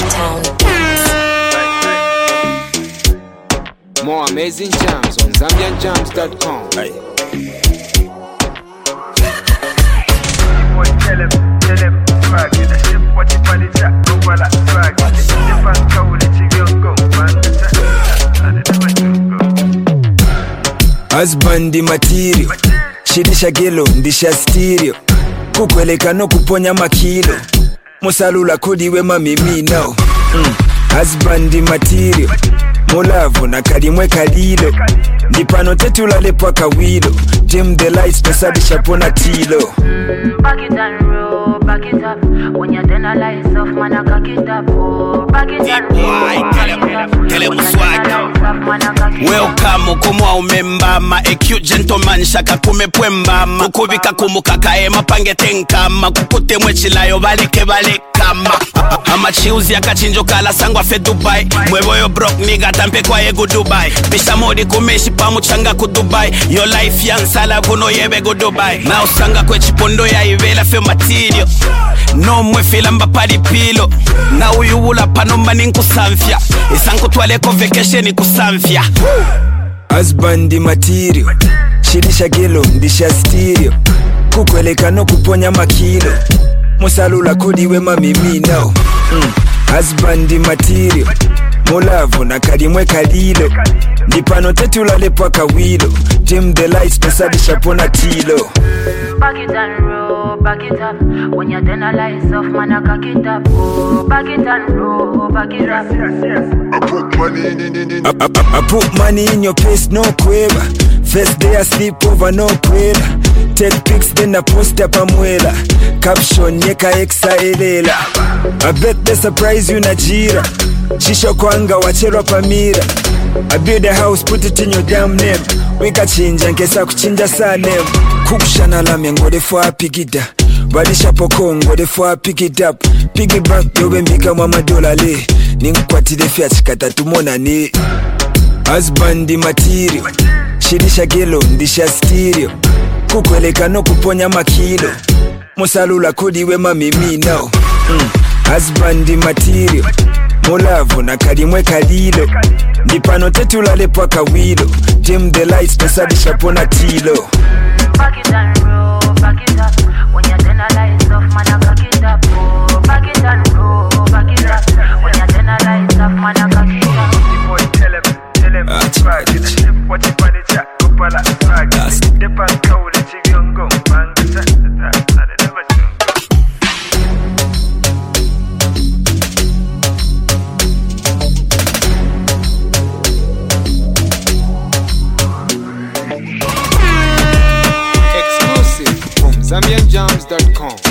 H-Town. More amazing jams on ZambianJams.com. Tell him, swag, get the ship, watch it on the chat, go while I swag. The fan cowl, it's a young go, man, Husband material, shidisha gelo, ndisha stereo. Kukweleka no kuponya makilo, musalula kodi we mamimi no. Husband material, molavu na karimwe kalilo. Ndipano tetula lepwa kawilo, dim the lights tosadisha pona tilo. Back it and roll, back it up. When you're done a lights off, man, I cock it up. Oh, back it and roll, tell him swag. Welcome ukumwa umembama, a cute gentleman shaka kumepwembama. Kukubika kumukaka ema pange tenkama. Kukute mwechilayo baleke balekama. Amachiuzi ya kachinjo kala sangwa fe Dubai. Mwevoyo broke nigga tampe kwa egu Dubai. Bisha modi kumeshi pa muchanga ku Dubai. Your life yansala kuno yebe go Dubai. Na usanga kwe chipondo ya ivela fe material. No mwe filamba pari pilo. Na uyuula panomba ninkusamfya. Isanku tuwaleko vacation kusamfya. Husband material, shidisha gelo, ndisha stereo. Kukweleka no kuponya makilo, musalula kodi we mamimi no. Husband material, molavu na karimwe kalilo. Ndipano tetula lepwa kawilo, dim the lights tosadisha pona tilo. back it and roll, back it up. When you're done a lights off, man, I cock it up. Oh, back it and roll, back it up. I put money in. I put money in your face, no quiver. First day I sleep over, no quaver. Take pics, then I post up amwela. Caption, yeka exa elela. I bet they surprise you Najira. Shisho kwanga wachero pamira. I build a house, put it in your damn name. Wika chinja, nkesa kuchinja sa name. Kukushana lame, ngode fwa pick it up. Badisha poko, ngode fwa pick it up. Pick it back, yobe mbika mama dola le. Ninkwati de fiat, kata tumona ni. Husband material, shidisha gelo, ndisha stereo. Kukweleka no kuponya makilo, musalula kodi we mamimi no. Husband material, molavu na karimwe kalilo. Ndipano tetula lepwa kawilo, dim the lights tosadisha pona tilo. Back it and roll, back it up. When you're done a lights off, man, I cock it up. Oh, back it and roll, back it up. When you're done a lights off, man, I cock it up. Tell him, swag, get the ship, watch it on the chat, go while I swag. The fan cowl, it's a young go, man, Exclusive from ZambianJams.com.